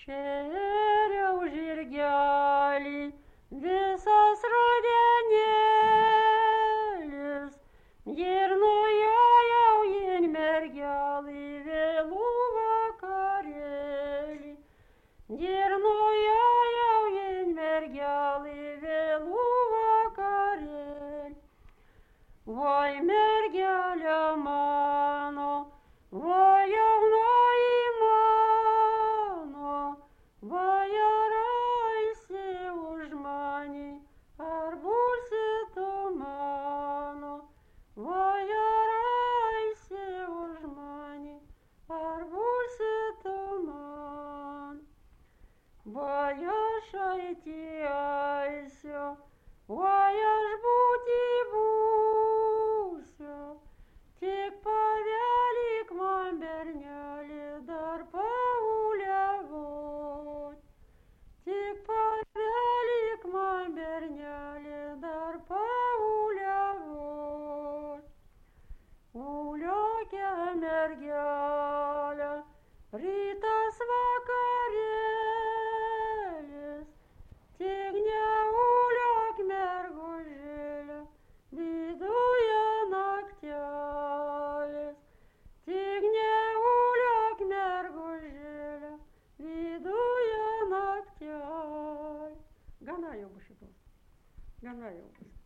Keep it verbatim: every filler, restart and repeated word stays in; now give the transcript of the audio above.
Šeriau žirgelį, visas rudenėlis, ir nujojau in mergelį vėlų vakarėlį, ir nujojau in mergelį vėlų vakarėlį. Voi mergelė mano, voi jaunoji mano, vai ar eisi už mani, ar būsi tu mano, vai ar eisi už mani, ar būsi tu man. Vai aš eiti eisiu, vai aš būti būsiu, tik pavelik man bernelį dar pauliavot, tik pavelik man bernelį dar pauliavot. Uliuokia mergelė, rytas vakarėlis, tik neuliuok mergužėlė, viduje naktelis, tik neuliuok mergužėlė, viduje naktelis. Gana jau bus šitos, gana jau bus.